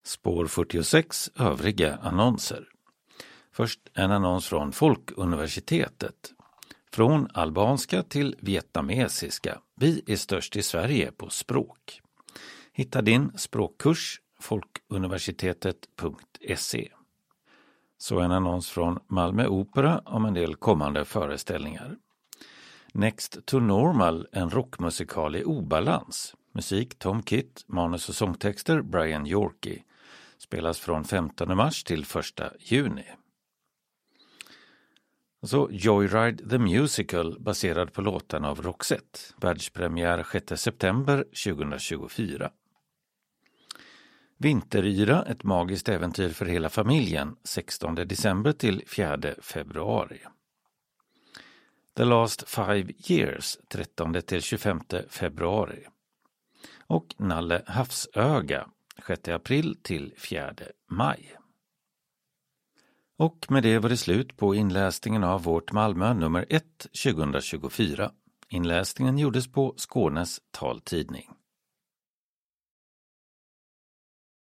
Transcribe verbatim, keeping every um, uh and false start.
Spår fyrtiosex övriga annonser. Först en annons från Folkuniversitetet. Från albanska till vietnamesiska. Vi är störst i Sverige på språk. Hitta din språkkurs folkuniversitetet punkt se. Så en annons från Malmö Opera om en del kommande föreställningar. Next to Normal, en rockmusikal i obalans. Musik Tom Kitt, manus och sångtexter Brian Yorkie. Spelas från femtonde mars till första juni. Och så Joyride the Musical, baserad på låtarna av Roxette. Världspremiär sjätte september tjugohundratjugofyra. Vinteryra, ett magiskt äventyr för hela familjen, sextonde december till fjärde februari. The Last Five Years, trettonde till tjugofemte februari. Och Nalle Havsöga, sjätte april till fjärde maj. Och med det var det slut på inläsningen av vårt Malmö nummer ett tjugohundratjugofyra. Inläsningen gjordes på Skånes taltidning.